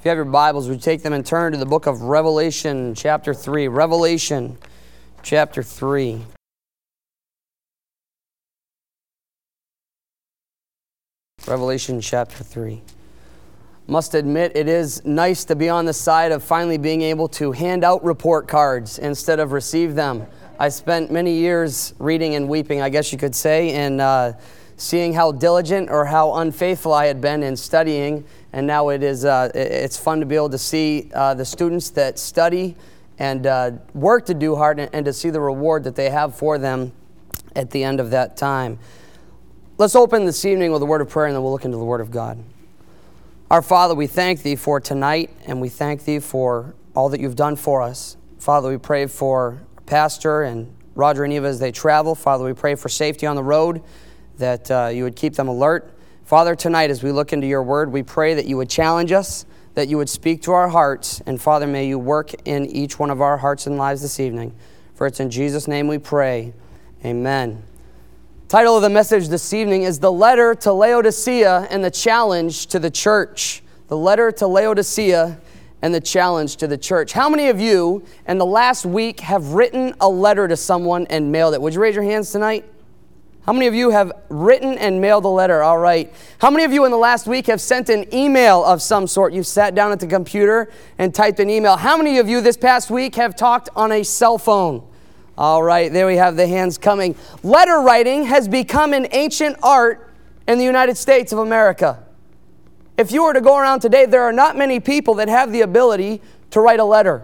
If you have your Bibles, we take them and turn to the book of Revelation, chapter 3. Revelation, chapter 3. Revelation, chapter 3. Must admit, it is nice to be on the side of finally being able to hand out report cards instead of receive them. I spent many years reading and weeping, I guess you could say, and seeing how diligent or how unfaithful I had been in studying. And now it's fun to be able to see the students that study and work to do hard and to see the reward that they have for them at the end of that time. Let's open this evening with a word of prayer, and then we'll look into the Word of God. Our Father, we thank Thee for tonight, and we thank Thee for all that You've done for us. Father, we pray for Pastor and Roger and Eva as they travel. Father, we pray for safety on the road, that You would keep them alert. Father, tonight as we look into Your Word, we pray that You would challenge us, that You would speak to our hearts, and Father, may You work in each one of our hearts and lives this evening. For it's in Jesus' name we pray. Amen. Title of the message this evening is The Letter to Laodicea and the Challenge to the Church. The Letter to Laodicea and the Challenge to the Church. How many of you in the last week have written a letter to someone and mailed it? Would you raise your hands tonight? How many of you have written and mailed a letter? All right. How many of you in the last week have sent an email of some sort? You've sat down at the computer and typed an email. How many of you this past week have talked on a cell phone? All right, there we have the hands coming. Letter writing has become an ancient art in the United States of America. If you were to go around today, there are not many people that have the ability to write a letter.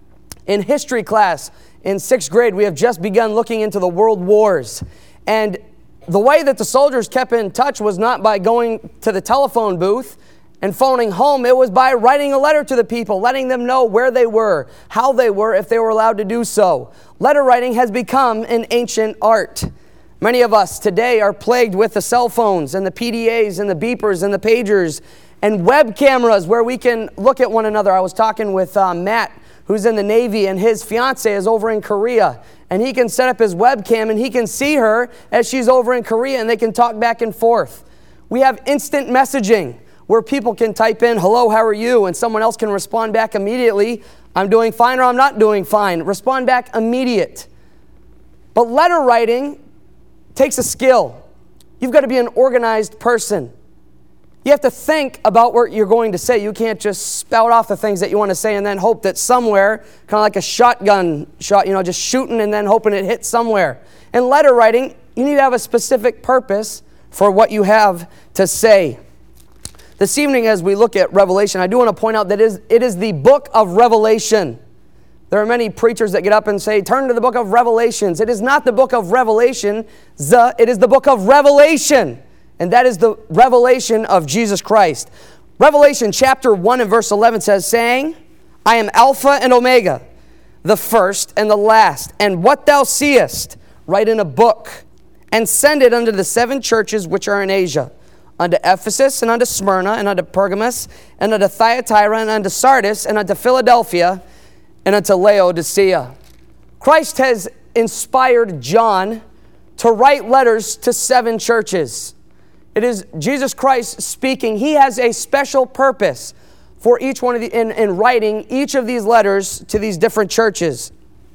In history class, in 6th grade, we have just begun looking into the world wars. And the way that the soldiers kept in touch was not by going to the telephone booth and phoning home. It was by writing a letter to the people, letting them know where they were, how they were, if they were allowed to do so. Letter writing has become an ancient art. Many of us today are plagued with the cell phones and the PDAs and the beepers and the pagers and web cameras where we can look at one another. I was talking with Matt, who's in the Navy, and his fiance is over in Korea. And he can set up his webcam and he can see her as she's over in Korea, and they can talk back and forth. We have instant messaging where people can type in, "Hello, how are you?" and someone else can respond back immediately, "I'm doing fine," or "I'm not doing fine." Respond back immediate. But letter writing takes a skill. You've got to be an organized person. You have to think about what you're going to say. You can't just spout off the things that you want to say and then hope that somewhere, kind of like a shotgun shot, just shooting and then hoping it hits somewhere. In letter writing, you need to have a specific purpose for what you have to say. This evening, as we look at Revelation, I do want to point out that it is the book of Revelation. There are many preachers that get up and say, turn to the book of Revelations. It is not the book of Revelation, it is the book of Revelation. And that is the revelation of Jesus Christ. Revelation chapter 1 and verse 11 says, saying, I am Alpha and Omega, the first and the last. And what thou seest, write in a book, and send it unto the 7 churches which are in Asia, unto Ephesus, and unto Smyrna, and unto Pergamos, and unto Thyatira, and unto Sardis, and unto Philadelphia, and unto Laodicea. Christ has inspired John to write letters to 7 churches. It is Jesus Christ speaking. He has a special purpose for each one of in writing each of these letters to these different churches.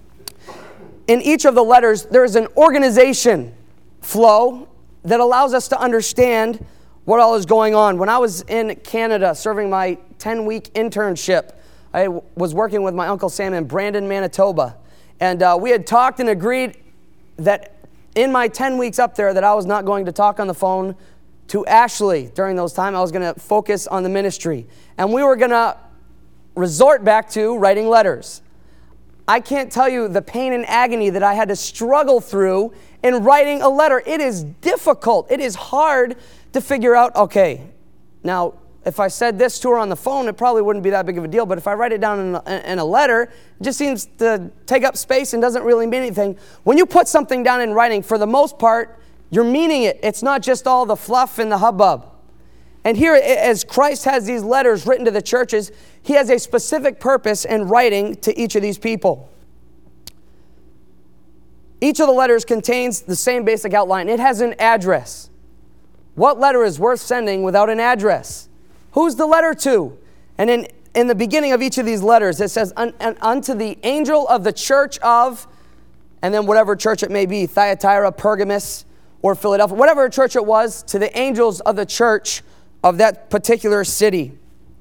In each of the letters, there is an organization flow that allows us to understand what all is going on. When I was in Canada serving my 10-week internship, I was working with my Uncle Sam in Brandon, Manitoba. And we had talked and agreed that in my 10 weeks up there that I was not going to talk on the phone to Ashley during those times. I was going to focus on the ministry. And we were going to resort back to writing letters. I can't tell you the pain and agony that I had to struggle through in writing a letter. It is difficult. It is hard to figure out, okay, now if I said this to her on the phone, it probably wouldn't be that big of a deal. But if I write it down in a letter, it just seems to take up space and doesn't really mean anything. When you put something down in writing, for the most part, you're meaning it. It's not just all the fluff and the hubbub. And here, as Christ has these letters written to the churches, He has a specific purpose in writing to each of these people. Each of the letters contains the same basic outline. It has an address. What letter is worth sending without an address? Who's the letter to? And in in the beginning of each of these letters, it says, unto the angel of the church of, and then whatever church it may be, Thyatira, Pergamus, or Philadelphia, whatever church it was, to the angels of the church of that particular city.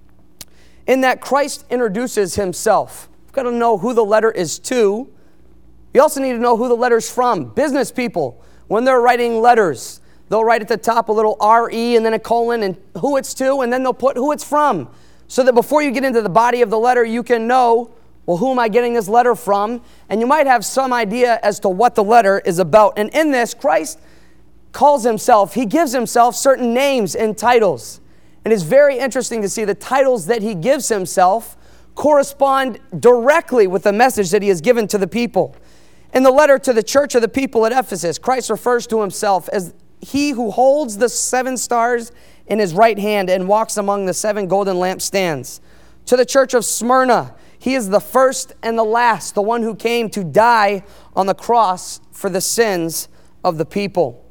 In that, Christ introduces himself. You've got to know who the letter is to. You also need to know who the letter's from. Business people, when they're writing letters, they'll write at the top a little R-E and then a colon and who it's to, and then they'll put who it's from. So that before you get into the body of the letter, you can know, well, who am I getting this letter from? And you might have some idea as to what the letter is about. And in this, Christ calls himself, he gives himself certain names and titles. And it's very interesting to see the titles that he gives himself correspond directly with the message that he has given to the people. In the letter to the church of the people at Ephesus, Christ refers to himself as he who holds the 7 stars in his right hand and walks among the 7 golden lampstands. To the church of Smyrna, he is the first and the last, the one who came to die on the cross for the sins of the people.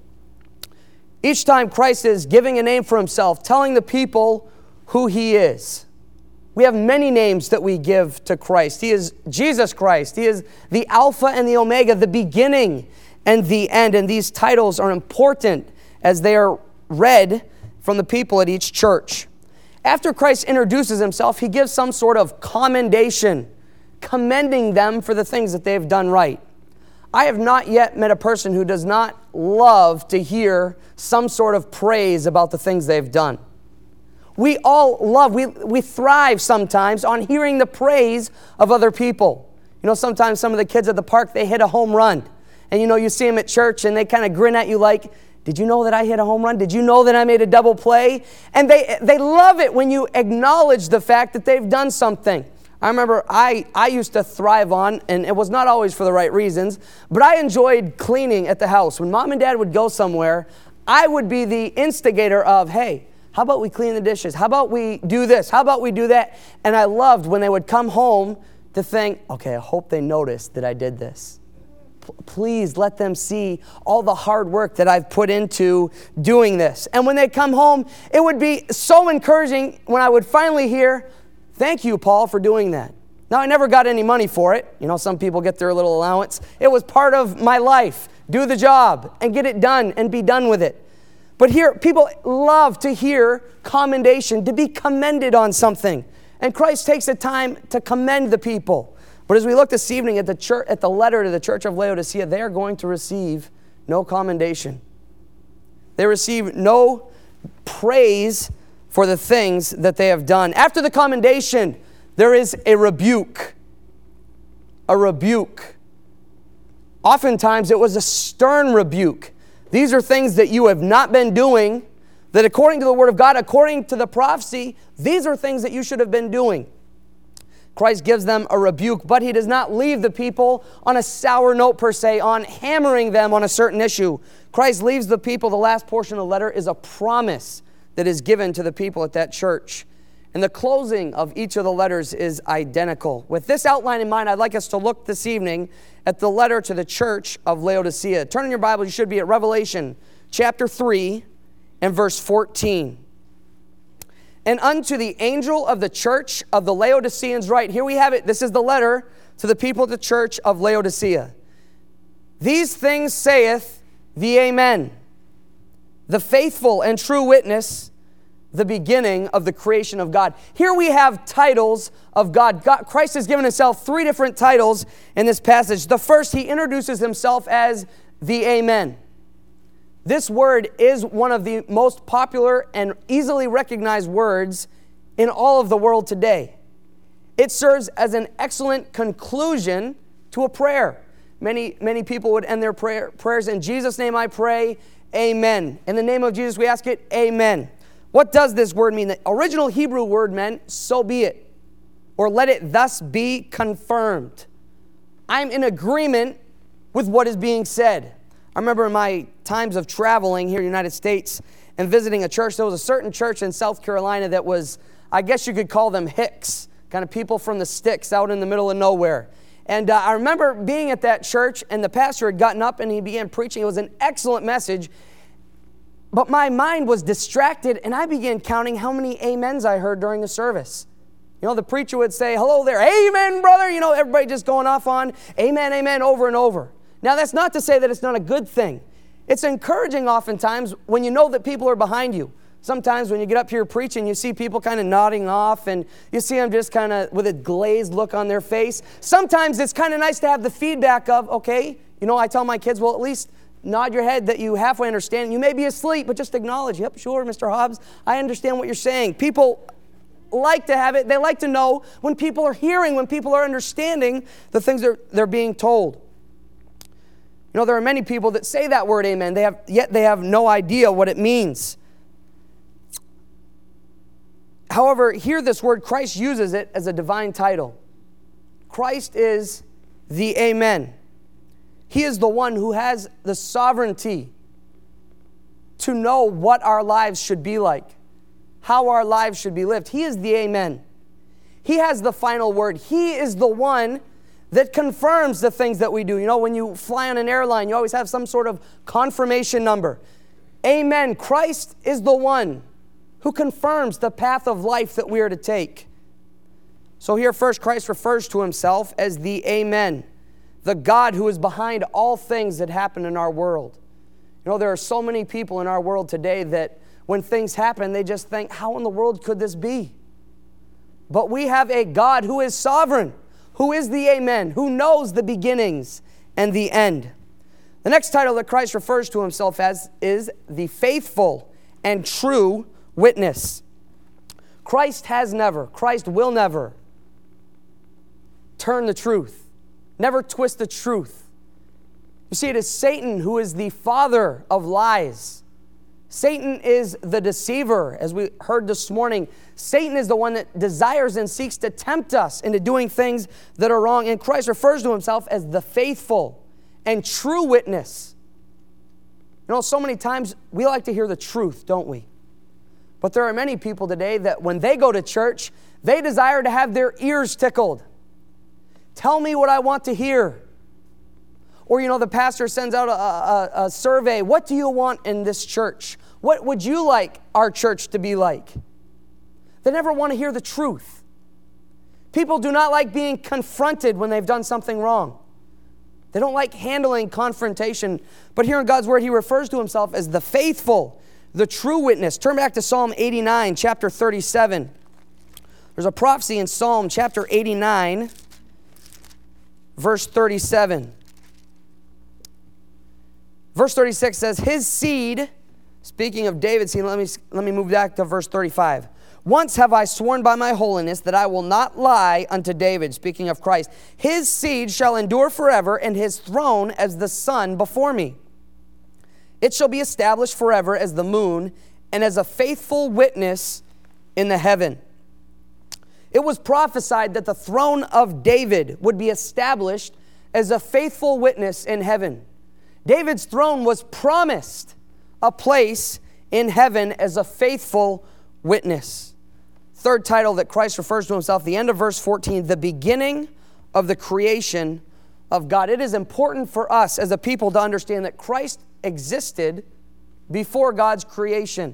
Each time Christ is giving a name for himself, telling the people who he is. We have many names that we give to Christ. He is Jesus Christ. He is the Alpha and the Omega, the beginning and the end. And these titles are important as they are read from the people at each church. After Christ introduces himself, he gives some sort of commendation, commending them for the things that they've done right. I have not yet met a person who does not love to hear some sort of praise about the things they've done. We all love, we thrive sometimes on hearing the praise of other people. You know, sometimes some of the kids at the park, they hit a home run. And you know, you see them at church and they kind of grin at you like, did you know that I hit a home run? Did you know that I made a double play? And they love it when you acknowledge the fact that they've done something. I remember I used to thrive on, and it was not always for the right reasons, but I enjoyed cleaning at the house. When Mom and Dad would go somewhere, I would be the instigator of, hey, how about we clean the dishes? How about we do this? How about we do that? And I loved when they would come home to think, okay, I hope they noticed that I did this. Please let them see all the hard work that I've put into doing this. And when they come home, it would be so encouraging when I would finally hear, thank you, Paul, for doing that. Now, I never got any money for it. You know, some people get their little allowance. It was part of my life. Do the job and get it done and be done with it. But here, people love to hear commendation, to be commended on something. And Christ takes the time to commend the people. But as we look this evening at the church, at the letter to the church of Laodicea, they are going to receive no commendation. They receive no praise for the things that they have done. After the commendation, there is a rebuke. A rebuke. Oftentimes, it was a stern rebuke. These are things that you have not been doing, that according to the Word of God, according to the prophecy, these are things that you should have been doing. Christ gives them a rebuke, but he does not leave the people on a sour note per se, on hammering them on a certain issue. Christ leaves the people, the last portion of the letter is a promise that is given to the people at that church. And the closing of each of the letters is identical. With this outline in mind, I'd like us to look this evening at the letter to the church of Laodicea. Turn in your Bible, you should be at Revelation chapter 3 and verse 14. And unto the angel of the church of the Laodiceans write. Here we have it. This is the letter to the people of the church of Laodicea. These things saith the Amen, the faithful and true witness, the beginning of the creation of God. Here we have titles of God. Christ has given himself 3 different titles in this passage. The first, he introduces himself as the Amen. This word is one of the most popular and easily recognized words in all of the world today. It serves as an excellent conclusion to a prayer. Many people would end their prayers, in Jesus' name I pray, amen. In the name of Jesus we ask it, amen. What does this word mean? The original Hebrew word meant, so be it, or let it thus be confirmed. I'm in agreement with what is being said. I remember in my times of traveling here in the United States and visiting a church, there was a certain church in South Carolina that was, I guess you could call them hicks, kind of people from the sticks out in the middle of nowhere. And I remember being at that church, and the pastor had gotten up and he began preaching. It was an excellent message, but my mind was distracted, and I began counting how many amens I heard during the service. You know, the preacher would say, hello there, amen, brother. You know, everybody just going off on amen, amen, over and over. Now, that's not to say that it's not a good thing. It's encouraging oftentimes when you know that people are behind you. Sometimes when you get up here preaching, you see people kind of nodding off and you see them just kind of with a glazed look on their face. Sometimes it's kind of nice to have the feedback of, okay, you know, I tell my kids, well, at least nod your head that you halfway understand. You may be asleep, but just acknowledge, yep, sure, Mr. Hobbs, I understand what you're saying. People like to have it. They like to know when people are hearing, when people are understanding the things they're being told. You know, there are many people that say that word amen, yet they have no idea what it means. However, here this word, Christ uses it as a divine title. Christ is the Amen. He is the one who has the sovereignty to know what our lives should be like, how our lives should be lived. He is the Amen. He has the final word. He is the one that confirms the things that we do. You know, when you fly on an airline, you always have some sort of confirmation number. Amen. Christ is the one who confirms the path of life that we are to take. So here first, Christ refers to himself as the Amen, the God who is behind all things that happen in our world. You know, there are so many people in our world today that when things happen, they just think, how in the world could this be? But we have a God who is sovereign, who is the Amen, who knows the beginnings and the end. The next title that Christ refers to himself as is the faithful and true witness. Christ will never turn the truth, never twist the truth. You see, it is Satan who is the father of lies. Satan is the deceiver. As we heard this morning, Satan is the one that desires and seeks to tempt us into doing things that are wrong. And Christ refers to himself as the faithful and true witness. You know, so many times we like to hear the truth, don't we? But there are many people today that when they go to church, they desire to have their ears tickled. Tell me what I want to hear. Or, you know, the pastor sends out a survey. What do you want in this church? What would you like our church to be like? They never want to hear the truth. People do not like being confronted when they've done something wrong. They don't like handling confrontation. But here in God's Word, He refers to Himself as the faithful, the true witness. Turn back to Psalm 89, chapter 37. There's a prophecy in Psalm chapter 89, verse 37. Verse 36 says, His seed, speaking of David's seed, let me move back to verse 35. Once have I sworn by my holiness that I will not lie unto David, speaking of Christ. His seed shall endure forever, and his throne as the sun before me. It shall be established forever as the moon, and as a faithful witness in the heaven. It was prophesied that the throne of David would be established as a faithful witness in heaven. David's throne was promised a place in heaven as a faithful witness. Third title that Christ refers to himself, the end of verse 14, the beginning of the creation of God. It is important for us as a people to understand that Christ existed before God's creation.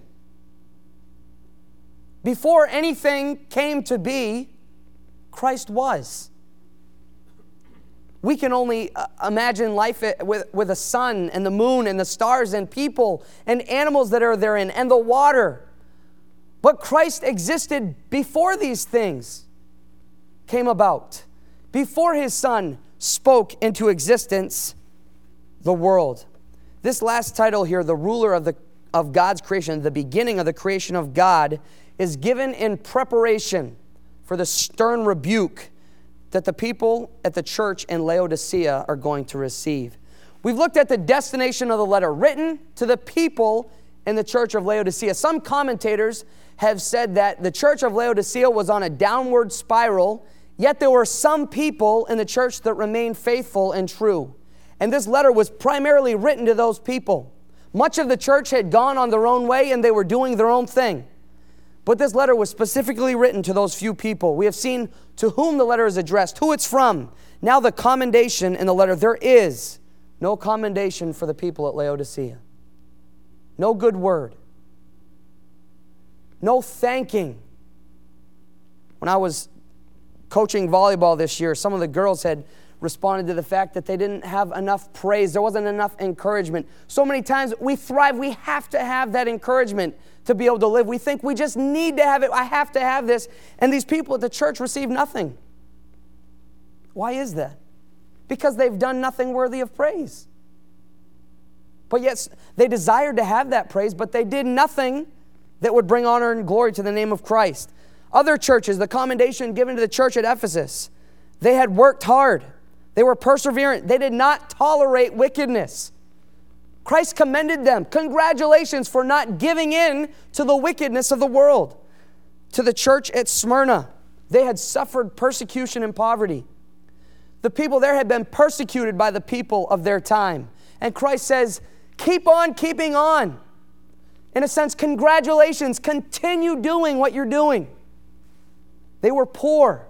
Before anything came to be, Christ was. We can only imagine life with the sun and the moon and the stars and people and animals that are therein and the water. But Christ existed before these things came about, before His Son spoke into existence the world. This last title here, the ruler of God's creation, the beginning of the creation of God, is given in preparation for the stern rebuke that the people at the church in Laodicea are going to receive. We've looked at the destination of the letter written to the people in the church of Laodicea. Some commentators have said that the church of Laodicea was on a downward spiral, yet there were some people in the church that remained faithful and true. And this letter was primarily written to those people. Much of the church had gone on their own way and they were doing their own thing. But this letter was specifically written to those few people. We have seen to whom the letter is addressed, who it's from. Now the commendation in the letter. There is no commendation for the people at Laodicea. No good word. No thanking. When I was coaching volleyball this year, some of the girls had responded to the fact that they didn't have enough praise. There wasn't enough encouragement. So many times we thrive. We have to have that encouragement to be able to live. We think we just need to have it. I have to have this. And these people at the church receive nothing. Why is that? Because they've done nothing worthy of praise. But yet they desired to have that praise, but they did nothing that would bring honor and glory to the name of Christ. Other churches, the commendation given to the church at Ephesus, they had worked hard. They were perseverant. They did not tolerate wickedness. Christ commended them. Congratulations for not giving in to the wickedness of the world. To the church at Smyrna, they had suffered persecution and poverty. The people there had been persecuted by the people of their time. And Christ says, keep on keeping on. In a sense, congratulations. Continue doing what you're doing. They were poor,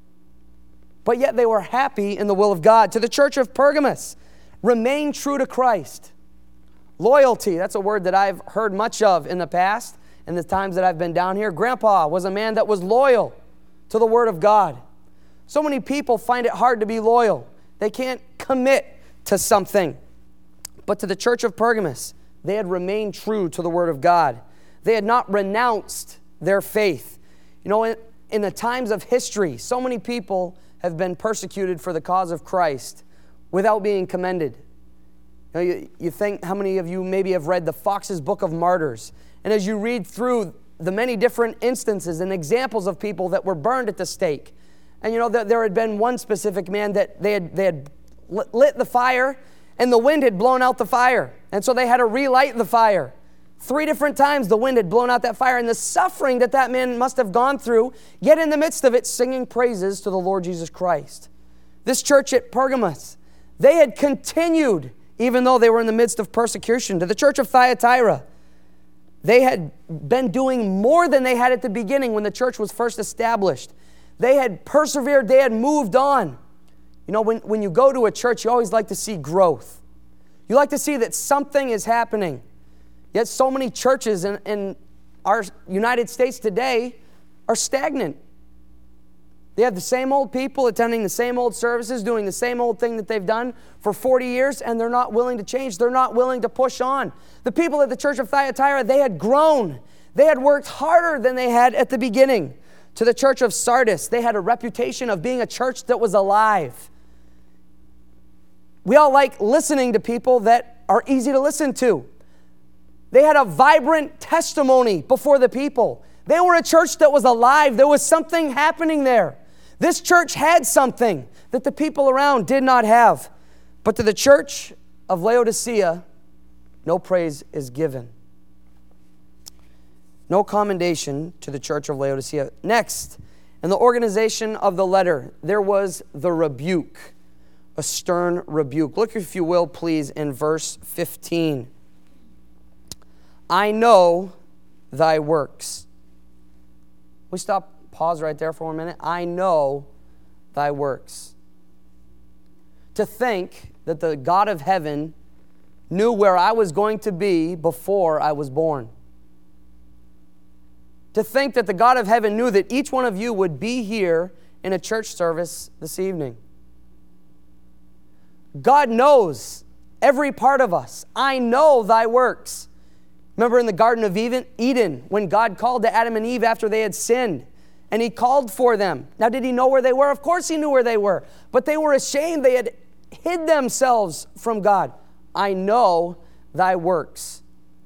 but yet they were happy in the will of God. To the church of Pergamos, remain true to Christ. Loyalty, that's a word that I've heard much of in the past, in the times that I've been down here. Grandpa was a man that was loyal to the Word of God. So many people find it hard to be loyal. They can't commit to something. But to the church of Pergamos, they had remained true to the Word of God. They had not renounced their faith. You know, in the times of history, so many people have been persecuted for the cause of Christ without being commended. You think, how many of you maybe have read the Fox's Book of Martyrs? And as you read through the many different instances and examples of people that were burned at the stake, and you know, there had been one specific man that they had lit the fire, and the wind had blown out the fire. And so they had to relight the fire. 3 different times the wind had blown out that fire, and the suffering that that man must have gone through, yet in the midst of it, singing praises to the Lord Jesus Christ. This church at Pergamos, they had continued even though they were in the midst of persecution. To the church of Thyatira, they had been doing more than they had at the beginning when the church was first established. They had persevered. They had moved on. You know, when you go to a church, you always like to see growth. You like to see that something is happening. Yet so many churches in our United States today are stagnant. They have the same old people attending the same old services, doing the same old thing that they've done for 40 years, and they're not willing to change. They're not willing to push on. The people at the church of Thyatira, they had grown. They had worked harder than they had at the beginning. To the church of Sardis, they had a reputation of being a church that was alive. We all like listening to people that are easy to listen to. They had a vibrant testimony before the people. They were a church that was alive. There was something happening there. This church had something that the people around did not have. But to the church of Laodicea, no praise is given. No commendation to the church of Laodicea. Next, in the organization of the letter, there was the rebuke, a stern rebuke. Look, if you will, please, in verse 15. I know thy works. We pause right there for a minute. I know thy works. To think that the God of heaven knew where I was going to be before I was born. To think that the God of heaven knew that each one of you would be here in a church service this evening. God knows every part of us. I know thy works. Remember in the Garden of Eden, when God called to Adam and Eve after they had sinned, and He called for them. Now, did He know where they were? Of course He knew where they were. But they were ashamed. They had hid themselves from God. I know thy works.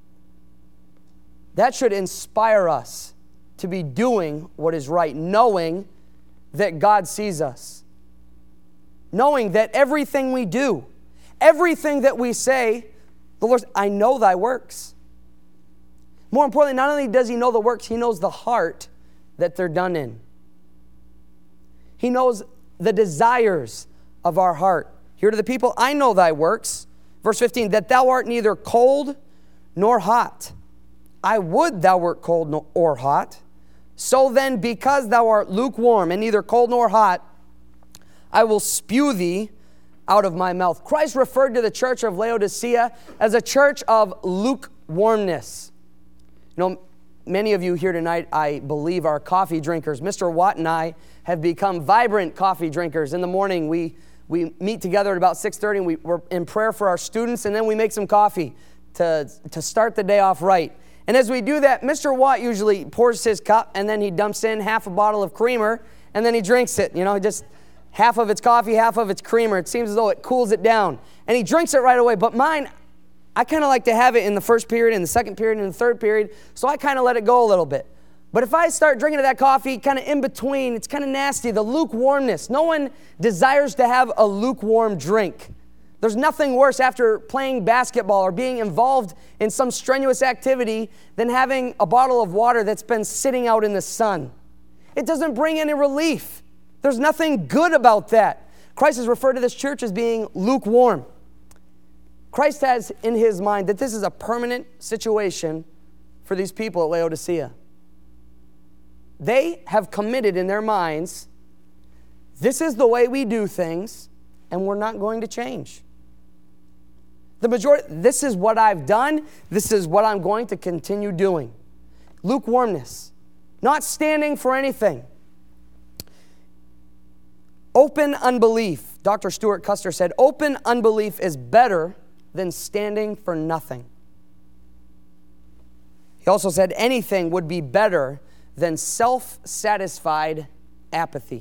That should inspire us to be doing what is right, knowing that God sees us. Knowing that everything we do, everything that we say, the Lord, I know thy works. More importantly, not only does He know the works, He knows the heart that they're done in. He knows the desires of our heart. Here to the people, I know thy works. Verse 15, that thou art neither cold nor hot. I would thou wert cold or hot. So then, because thou art lukewarm and neither cold nor hot, I will spew thee out of my mouth. Christ referred to the church of Laodicea as a church of lukewarmness. You know, many of you here tonight, I believe, are coffee drinkers. Mr. Watt and I have become vibrant coffee drinkers. In the morning, we meet together at about 6:30, and we're in prayer for our students, and then we make some coffee to start the day off right. And as we do that, Mr. Watt usually pours his cup, and then he dumps in half a bottle of creamer, and then he drinks it. Just half of it's coffee, half of it's creamer. It seems as though it cools it down. And he drinks it right away. But mine, I kind of like to have it in the first period, in the second period, and the third period, so I kind of let it go a little bit. But if I start drinking that coffee kind of in between, it's kind of nasty, the lukewarmness. No one desires to have a lukewarm drink. There's nothing worse after playing basketball or being involved in some strenuous activity than having a bottle of water that's been sitting out in the sun. It doesn't bring any relief. There's nothing good about that. Christ has referred to this church as being lukewarm. Christ has in his mind that this is a permanent situation for these people at Laodicea. They have committed in their minds, this is the way we do things, and we're not going to change. The majority, this is what I've done, this is what I'm going to continue doing. Lukewarmness, not standing for anything. Open unbelief. Dr. Stuart Custer said, open unbelief is better than standing for nothing. He also said anything would be better than self-satisfied apathy.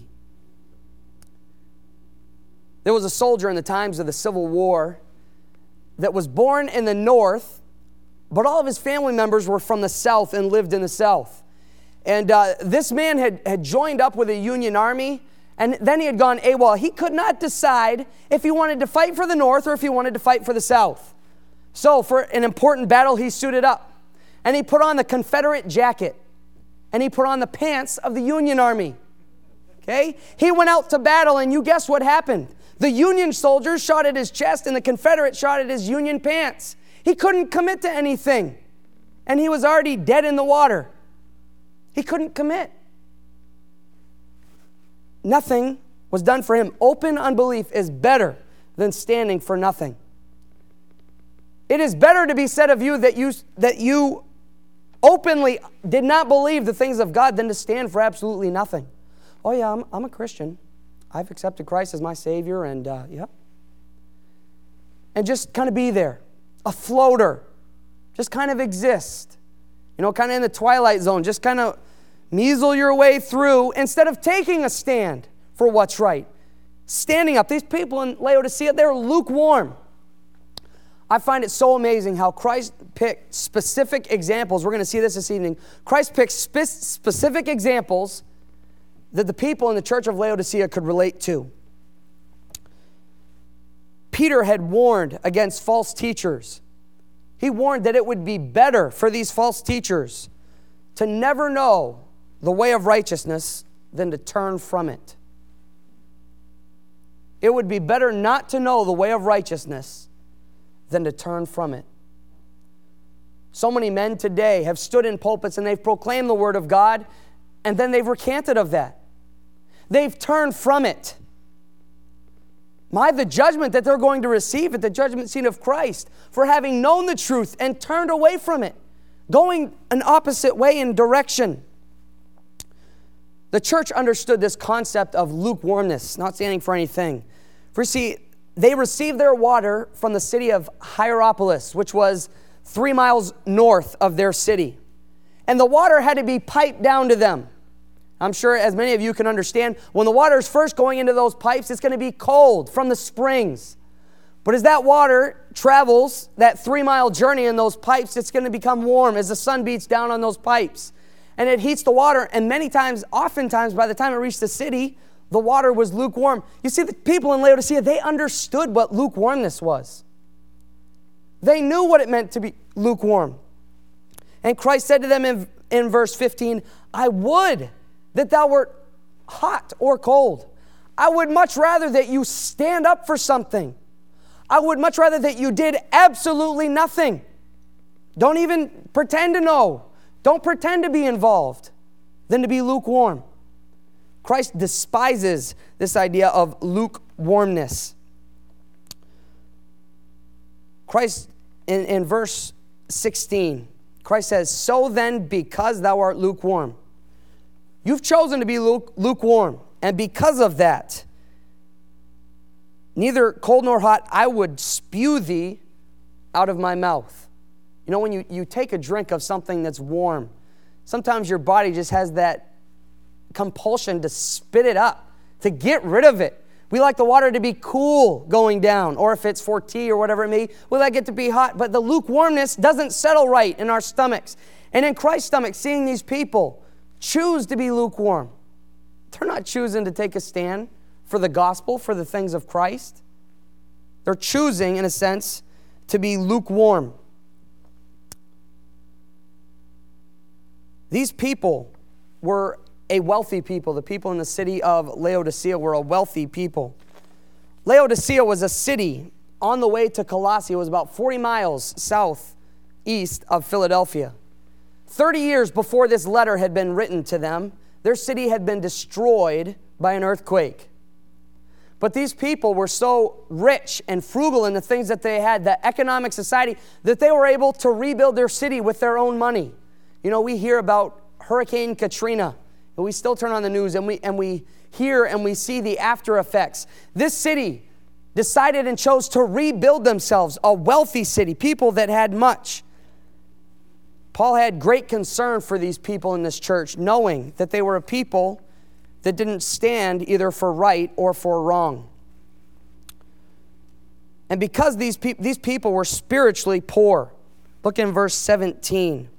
There was a soldier in the times of the Civil War that was born in the North, but all of his family members were from the South and lived in the South. And this man had joined up with the Union Army, and then he had gone AWOL. He could not decide if he wanted to fight for the North or if he wanted to fight for the South. So for an important battle, he suited up, and he put on the Confederate jacket, and he put on the pants of the Union Army. Okay? He went out to battle, and you guess what happened? The Union soldiers shot at his chest, and the Confederates shot at his Union pants. He couldn't commit to anything, and he was already dead in the water. He couldn't commit. Nothing was done for him. Open unbelief is better than standing for nothing. It is better to be said of you that you openly did not believe the things of God than to stand for absolutely nothing. Oh yeah, I'm a Christian. I've accepted Christ as my Savior, and yeah. And just kind of be there, a floater, just kind of exist. Kind of in the twilight zone, just kind of measle your way through instead of taking a stand for what's right. Standing up. These people in Laodicea, they're lukewarm. I find it so amazing how Christ picked specific examples. We're going to see this evening. Christ picked specific examples that the people in the church of Laodicea could relate to. Peter had warned against false teachers. He warned that it would be better for these false teachers to never know the way of righteousness than to turn from it. It would be better not to know the way of righteousness than to turn from it. So many men today have stood in pulpits and they've proclaimed the Word of God, and then they've recanted of that. They've turned from it. The judgment that they're going to receive at the judgment seat of Christ for having known the truth and turned away from it, going an opposite way in direction. The church understood this concept of lukewarmness, not standing for anything. For see, they received their water from the city of Hierapolis, which was 3 miles north of their city. And the water had to be piped down to them. I'm sure, as many of you can understand, when the water is first going into those pipes, it's going to be cold from the springs. But as that water travels that 3-mile journey in those pipes, it's going to become warm as the sun beats down on those pipes. And it heats the water, and oftentimes, by the time it reached the city, the water was lukewarm. You see, the people in Laodicea, they understood what lukewarmness was. They knew what it meant to be lukewarm. And Christ said to them in verse 15, I would that thou wert hot or cold. I would much rather that you stand up for something. I would much rather that you did absolutely nothing. Don't even pretend to know. Don't pretend to be involved than to be lukewarm. Christ despises this idea of lukewarmness. Christ, in verse 16, Christ says, so then, because thou art lukewarm. You've chosen to be lukewarm. And because of that, neither cold nor hot, I would spew thee out of my mouth. You know, when you take a drink of something that's warm, sometimes your body just has that compulsion to spit it up, to get rid of it. We like the water to be cool going down, or if it's for tea or whatever it may be, we like it to be hot. But the lukewarmness doesn't settle right in our stomachs. And in Christ's stomach, seeing these people choose to be lukewarm, they're not choosing to take a stand for the gospel, for the things of Christ. They're choosing, in a sense, to be lukewarm. These people were a wealthy people. The people in the city of Laodicea were a wealthy people. Laodicea was a city on the way to Colossae. It was about 40 miles southeast of Philadelphia. 30 years before this letter had been written to them, their city had been destroyed by an earthquake. But these people were so rich and frugal in the things that they had, the economic society, that they were able to rebuild their city with their own money. You know, we hear about Hurricane Katrina, and we still turn on the news and we hear and we see the after effects. This city decided and chose to rebuild themselves, a wealthy city, people that had much. Paul had great concern for these people in this church, knowing that they were a people that didn't stand either for right or for wrong. And because these people were spiritually poor, look in verse 17.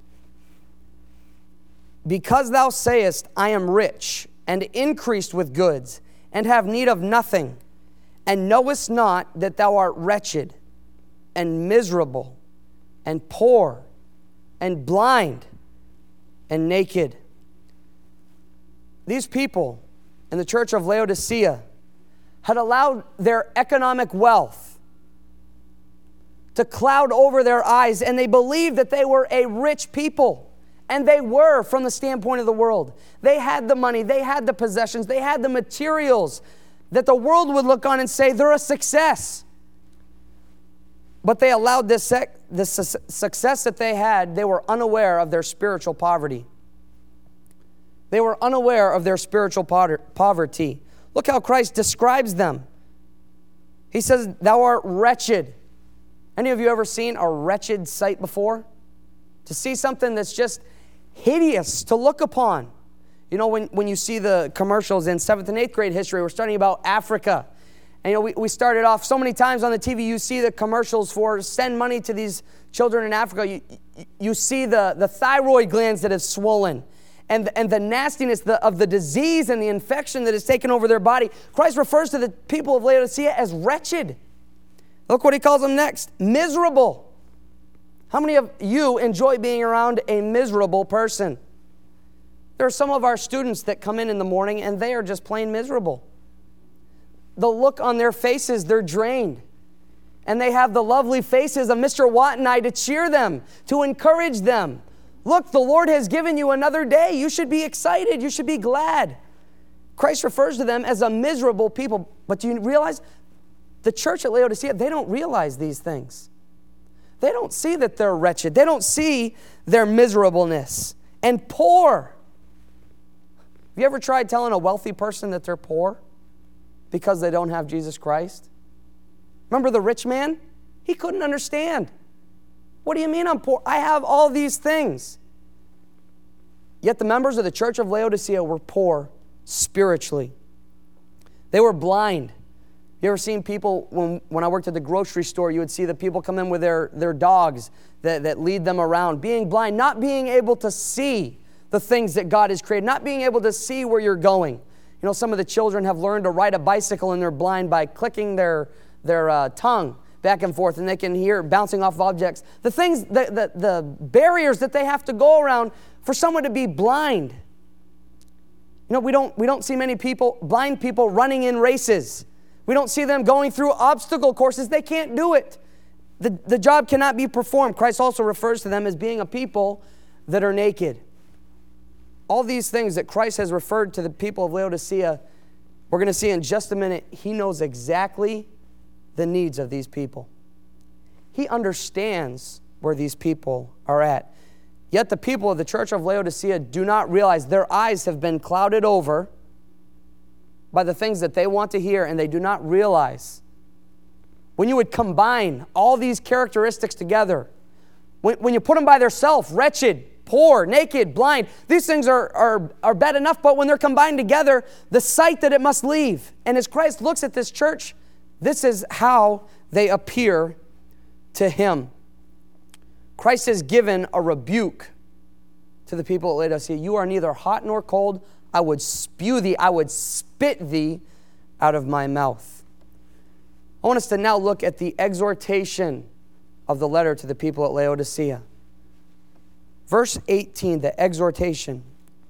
Because thou sayest, I am rich, and increased with goods, and have need of nothing, and knowest not that thou art wretched, and miserable, and poor, and blind, and naked. These people in the church of Laodicea had allowed their economic wealth to cloud over their eyes, and they believed that they were a rich people. And they were from the standpoint of the world. They had the money, they had the possessions, they had the materials that the world would look on and say they're a success. But they allowed this success that they had, they were unaware of their spiritual poverty. They were unaware of their spiritual poverty. Look how Christ describes them. He says, thou art wretched. Any of you ever seen a wretched sight before? To see something that's just hideous to look upon. You know, when you see the commercials in 7th and 8th grade history, we're studying about Africa. And you know, we started off so many times on the TV, you see the commercials for send money to these children in Africa. You see the thyroid glands that have swollen and the nastiness of the disease and the infection that has taken over their body. Christ refers to the people of Laodicea as wretched. Look what he calls them next, miserable. How many of you enjoy being around a miserable person? There are some of our students that come in the morning and they are just plain miserable. The look on their faces, they're drained. And they have the lovely faces of Mr. Watt and I to cheer them, to encourage them. Look, the Lord has given you another day. You should be excited. You should be glad. Christ refers to them as a miserable people. But do you realize the church at Laodicea, they don't realize these things. They don't see that they're wretched. They don't see their miserableness. And poor. Have you ever tried telling a wealthy person that they're poor because they don't have Jesus Christ? Remember the rich man? He couldn't understand. What do you mean I'm poor? I have all these things. Yet the members of the church of Laodicea were poor spiritually. They were blind. You ever seen people, when I worked at the grocery store, you would see the people come in with their dogs that lead them around, being blind, not being able to see the things that God has created, not being able to see where you're going. You know, some of the children have learned to ride a bicycle and they're blind by clicking their tongue back and forth, and they can hear bouncing off of objects. The things, the barriers that they have to go around for someone to be blind. You know, we don't see many blind people running in races. We don't see them going through obstacle courses. They can't do it. The job cannot be performed. Christ also refers to them as being a people that are naked. All these things that Christ has referred to the people of Laodicea, we're going to see in just a minute. He knows exactly the needs of these people. He understands where these people are at. Yet the people of the church of Laodicea do not realize their eyes have been clouded over by the things that they want to hear, and they do not realize. When you would combine all these characteristics together, when you put them by themselves, wretched, poor, naked, blind, these things are bad enough, but when they're combined together, the sight that it must leave. And as Christ looks at this church, this is how they appear to Him. Christ has given a rebuke to the people at Laodicea. You are neither hot nor cold. I would spew thee, I would spit thee out of my mouth. I want us to now look at the exhortation of the letter to the people at Laodicea. Verse 18, the exhortation.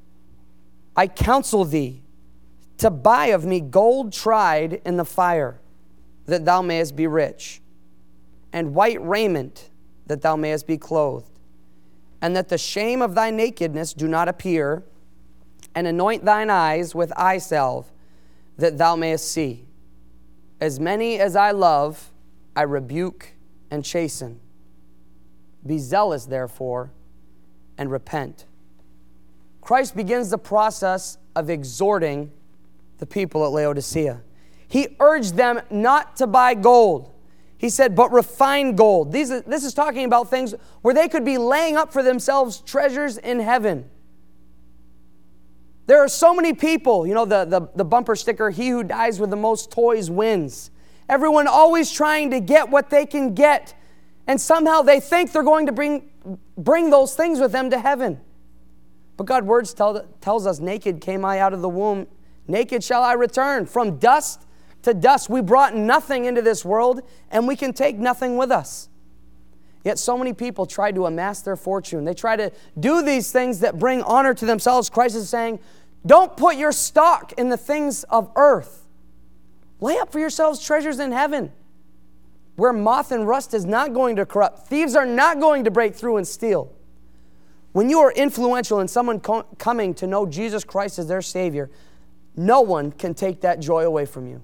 I counsel thee to buy of me gold tried in the fire, that thou mayest be rich, and white raiment, that thou mayest be clothed, and that the shame of thy nakedness do not appear, and anoint thine eyes with eye salve, that thou mayest see. As many as I love, I rebuke and chasten. Be zealous, therefore, and repent. Christ begins the process of exhorting the people at Laodicea. He urged them not to buy gold. He said, but refined gold. This is talking about things where they could be laying up for themselves treasures in heaven. There are so many people, you know, the bumper sticker, he who dies with the most toys wins. Everyone always trying to get what they can get. And somehow they think they're going to bring those things with them to heaven. But God's words tells us, naked came I out of the womb, naked shall I return. From dust to dust. We brought nothing into this world, and we can take nothing with us. Yet so many people try to amass their fortune. They try to do these things that bring honor to themselves. Christ is saying, don't put your stock in the things of earth. Lay up for yourselves treasures in heaven, where moth and rust is not going to corrupt. Thieves are not going to break through and steal. When you are influential in someone coming to know Jesus Christ as their Savior, no one can take that joy away from you.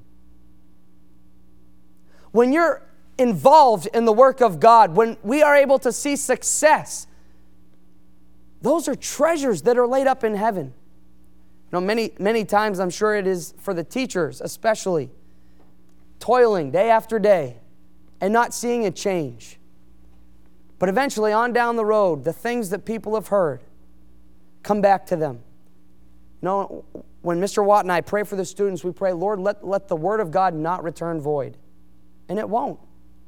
When you're involved in the work of God, when we are able to see success, those are treasures that are laid up in heaven. You know, many times I'm sure it is for the teachers especially, toiling day after day and not seeing a change. But eventually on down the road, the things that people have heard come back to them. You know, when Mr. Watt and I pray for the students, we pray, Lord, let the Word of God not return void. And it won't.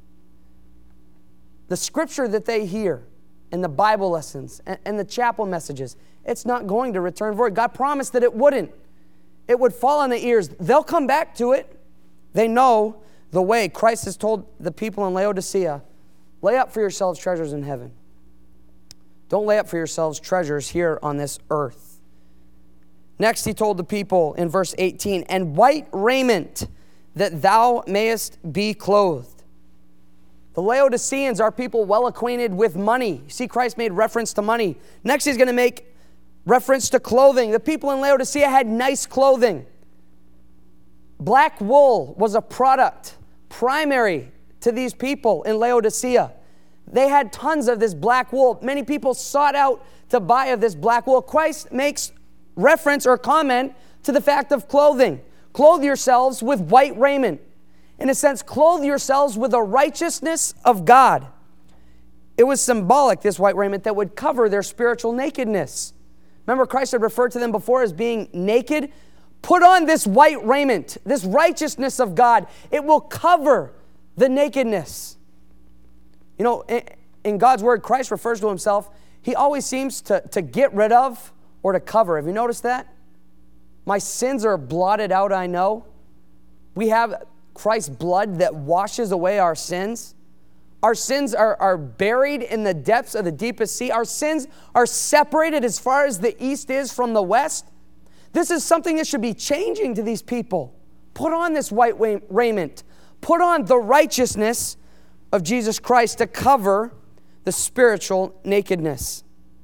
The scripture that they hear and the Bible lessons and the chapel messages, it's not going to return void. God promised that it wouldn't. It would fall on the ears. They'll come back to it. They know the way. Christ has told the people in Laodicea, lay up for yourselves treasures in heaven. Don't lay up for yourselves treasures here on this earth. Next, he told the people in verse 18, and white raiment, that thou mayest be clothed. The Laodiceans are people well acquainted with money. You see, Christ made reference to money. Next, he's going to make reference to clothing. The people in Laodicea had nice clothing. Black wool was a product primary to these people in Laodicea. They had tons of this black wool. Many people sought out to buy of this black wool. Christ makes reference or comment to the fact of clothing. Clothe yourselves with white raiment. In a sense, clothe yourselves with the righteousness of God. It was symbolic, this white raiment, that would cover their spiritual nakedness. Remember, Christ had referred to them before as being naked. Put on this white raiment, this righteousness of God. It will cover the nakedness. You know, in God's Word, Christ refers to Himself. He always seems to get rid of or to cover. Have you noticed that? My sins are blotted out, I know. We have Christ's blood that washes away our sins. Our sins are buried in the depths of the deepest sea. Our sins are separated as far as the east is from the west. This is something that should be changing to these people. Put on this white raiment. Put on the righteousness of Jesus Christ to cover the spiritual nakedness.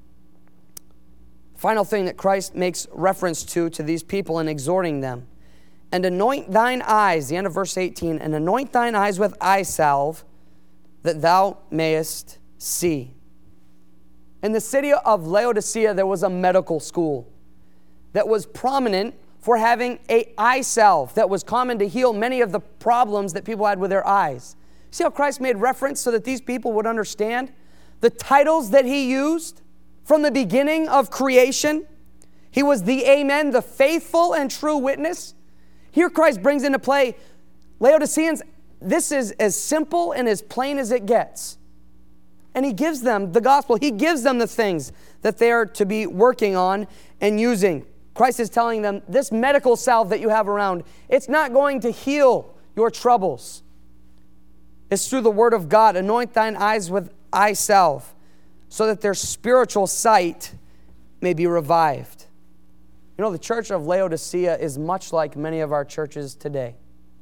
Final thing that Christ makes reference to these people in exhorting them. And anoint thine eyes, the end of verse 18, and anoint thine eyes with eye salve, that thou mayest see. In the city of Laodicea, there was a medical school that was prominent for having an eye salve that was common to heal many of the problems that people had with their eyes. See how Christ made reference so that these people would understand the titles that he used from the beginning of creation? He was the Amen, the faithful and true witness. Here Christ brings into play Laodiceans. This is as simple and as plain as it gets. And he gives them the gospel. He gives them the things that they are to be working on and using. Christ is telling them, this medical salve that you have around, it's not going to heal your troubles. It's through the word of God. Anoint thine eyes with eye salve, so that their spiritual sight may be revived. You know, the church of Laodicea is much like many of our churches today.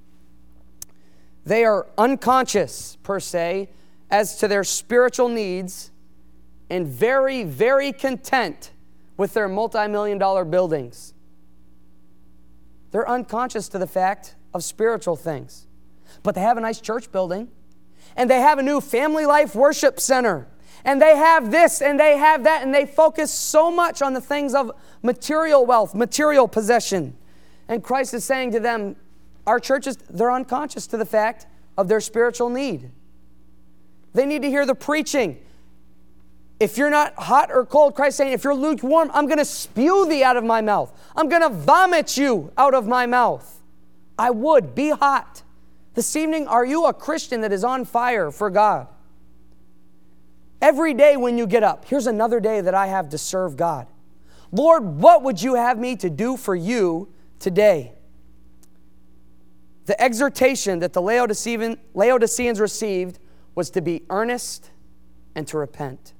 They are unconscious, per se, as to their spiritual needs, and very, very content with their multi-million-dollar buildings. They're unconscious to the fact of spiritual things. But they have a nice church building, and they have a new family life worship center, and they have this, and they have that, and they focus so much on the things of material wealth, material possession. And Christ is saying to them, our churches, they're unconscious to the fact of their spiritual need. They need to hear the preaching. If you're not hot or cold, Christ is saying, if you're lukewarm, I'm going to spew thee out of my mouth. I'm going to vomit you out of my mouth. I would. Be hot. This evening, are you a Christian that is on fire for God? Every day when you get up, here's another day that I have to serve God. Lord, what would you have me to do for you today? The exhortation that the Laodiceans received was to be earnest and to repent.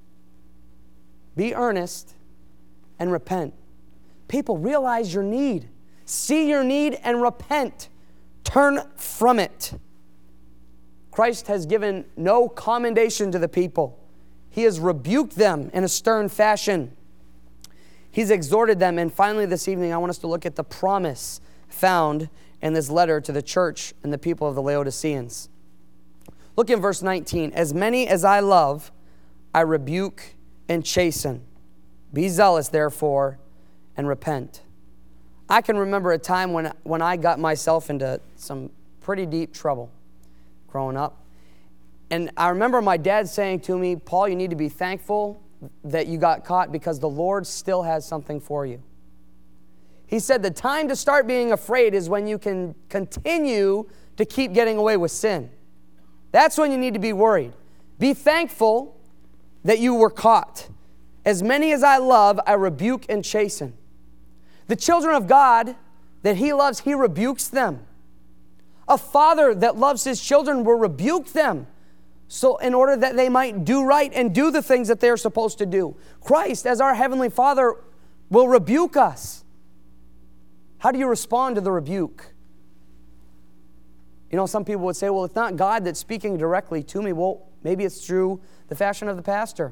Be earnest and repent. People, realize your need. See your need and repent. Turn from it. Christ has given no commendation to the people. He has rebuked them in a stern fashion. He's exhorted them. And finally this evening, I want us to look at the promise found in this letter to the church and the people of the Laodiceans. Look in verse 19. As many as I love, I rebuke and chasten. Be zealous, therefore, and repent. I can remember a time when I got myself into some pretty deep trouble growing up. And I remember my dad saying to me, Paul, you need to be thankful that you got caught because the Lord still has something for you. He said the time to start being afraid is when you can continue to keep getting away with sin. That's when you need to be worried. Be thankful that you were caught. As many as I love, I rebuke and chasten. The children of God that he loves, he rebukes them. A father that loves his children will rebuke them, so in order that they might do right and do the things that they're supposed to do. Christ, as our Heavenly Father, will rebuke us. How do you respond to the rebuke? You know, some people would say, well, it's not God that's speaking directly to me. Well, maybe it's through the fashion of the pastor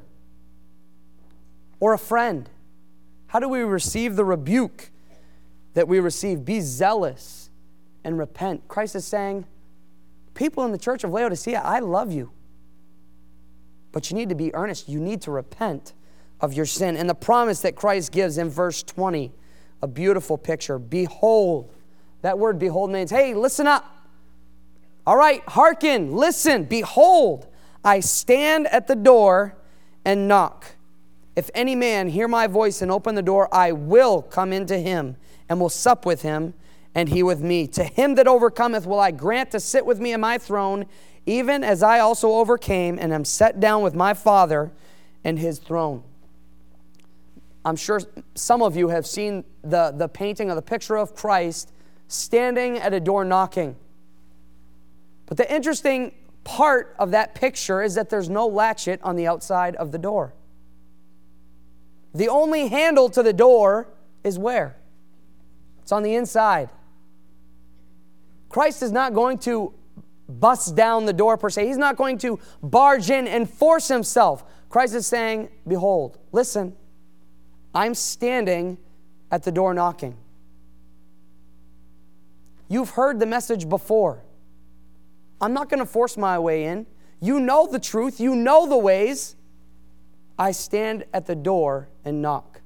or a friend. How do we receive the rebuke that we receive? Be zealous and repent. Christ is saying, people in the church of Laodicea, I love you. But you need to be earnest. You need to repent of your sin. And the promise that Christ gives in verse 20, a beautiful picture. Behold. That word behold means, hey, listen up. All right, hearken, listen. Behold, I stand at the door and knock. If any man hear my voice and open the door, I will come into him and will sup with him and he with me. To him that overcometh will I grant to sit with me in my throne, even as I also overcame and am set down with my Father in his throne. I'm sure some of you have seen the painting of the picture of Christ standing at a door knocking. But the interesting part of that picture is that there's no latchet on the outside of the door. The only handle to the door is where? It's on the inside. Christ is not going to bust down the door per se. He's not going to barge in and force himself. Christ is saying, behold, listen, I'm standing at the door knocking. You've heard the message before. I'm not going to force my way in. You know the truth. You know the ways. I stand at the door and knock.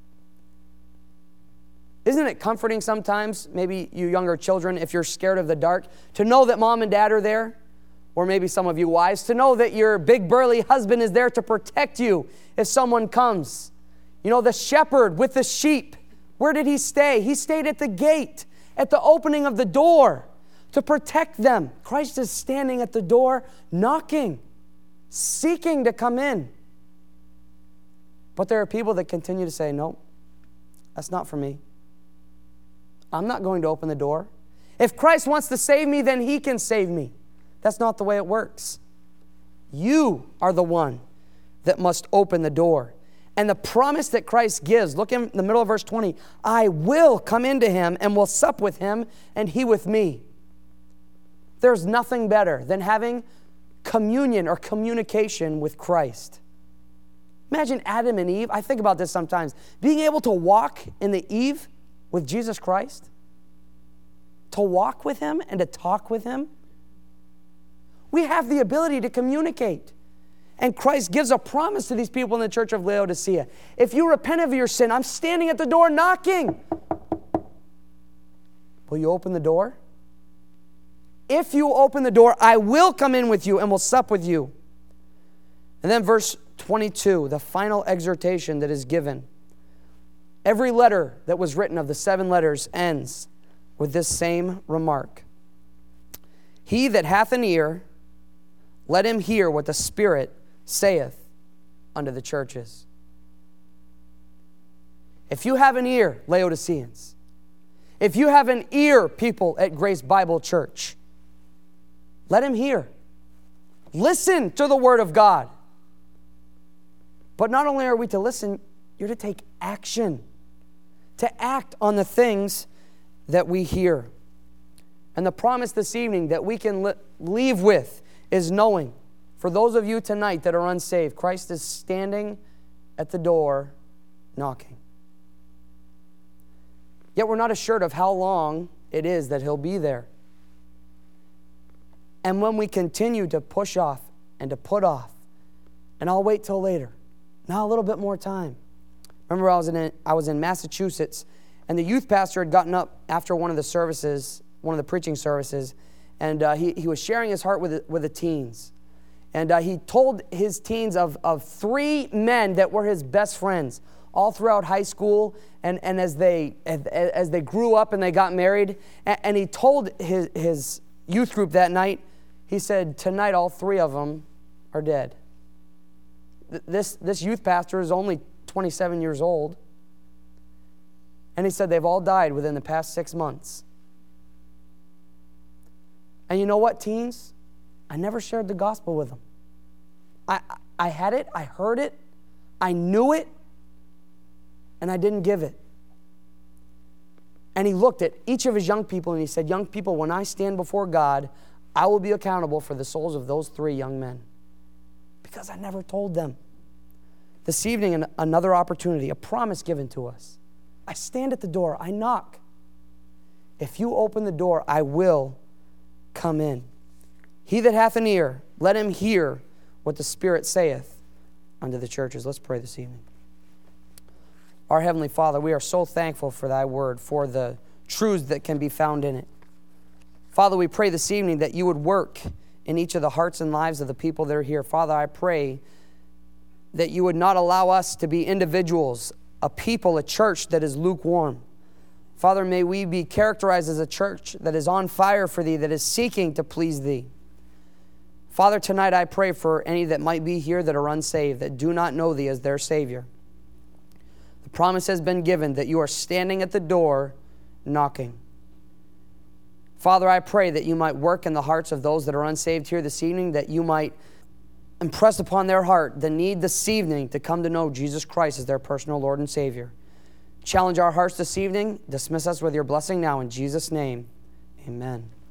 Isn't it comforting sometimes, maybe you younger children, if you're scared of the dark, to know that mom and dad are there? Or maybe some of you wives, to know that your big burly husband is there to protect you if someone comes. You know, the shepherd with the sheep, where did he stay? He stayed at the gate, at the opening of the door, to protect them. Christ is standing at the door, knocking, seeking to come in. But there are people that continue to say, no, that's not for me. I'm not going to open the door. If Christ wants to save me, then He can save me. That's not the way it works. You are the one that must open the door. And the promise that Christ gives, look in the middle of verse 20, I will come into him and will sup with him and he with me. There's nothing better than having communion or communication with Christ. Imagine Adam and Eve. I think about this sometimes. Being able to walk in the Eve with Jesus Christ, to walk with him and to talk with him. We have the ability to communicate. And Christ gives a promise to these people in the church of Laodicea. If you repent of your sin, I'm standing at the door knocking. Will you open the door? If you open the door, I will come in with you and will sup with you. And then verse 22, the final exhortation that is given. Every letter that was written of the 7 letters ends with this same remark. He that hath an ear, let him hear what the Spirit saith unto the churches. If you have an ear, Laodiceans, if you have an ear, people at Grace Bible Church, let him hear. Listen to the Word of God. But not only are we to listen, you're to take action, to act on the things that we hear. And the promise this evening that we can leave with is knowing, for those of you tonight that are unsaved, Christ is standing at the door knocking. Yet we're not assured of how long it is that He'll be there. And when we continue to push off and to put off, and I'll wait till later, now a little bit more time. Remember, I was in Massachusetts, and the youth pastor had gotten up after one of the services, one of the preaching services, and he was sharing his heart with the teens. And he told his teens of 3 men that were his best friends all throughout high school and as they grew up and they got married. And he told his youth group that night, he said, tonight all 3 of them are dead. This youth pastor is only 27 years old. And he said they've all died within the past 6 months. And you know what, teens? I never shared the gospel with them. I had it, I heard it, I knew it, and I didn't give it. And he looked at each of his young people and he said, young people, when I stand before God, I will be accountable for the souls of those 3 young men. Because I never told them. This evening, another opportunity, a promise given to us. I stand at the door, I knock. If you open the door, I will come in. He that hath an ear, let him hear what the Spirit saith unto the churches. Let's pray this evening. Our Heavenly Father, we are so thankful for Thy Word, for the truths that can be found in it. Father, we pray this evening that You would work in each of the hearts and lives of the people that are here. Father, I pray that You would not allow us to be individuals, a people, a church that is lukewarm. Father, may we be characterized as a church that is on fire for Thee, that is seeking to please Thee. Father, tonight I pray for any that might be here that are unsaved, that do not know Thee as their Savior. The promise has been given that You are standing at the door knocking. Father, I pray that You might work in the hearts of those that are unsaved here this evening, that You might impress upon their heart the need this evening to come to know Jesus Christ as their personal Lord and Savior. Challenge our hearts this evening. Dismiss us with Your blessing now in Jesus' name. Amen.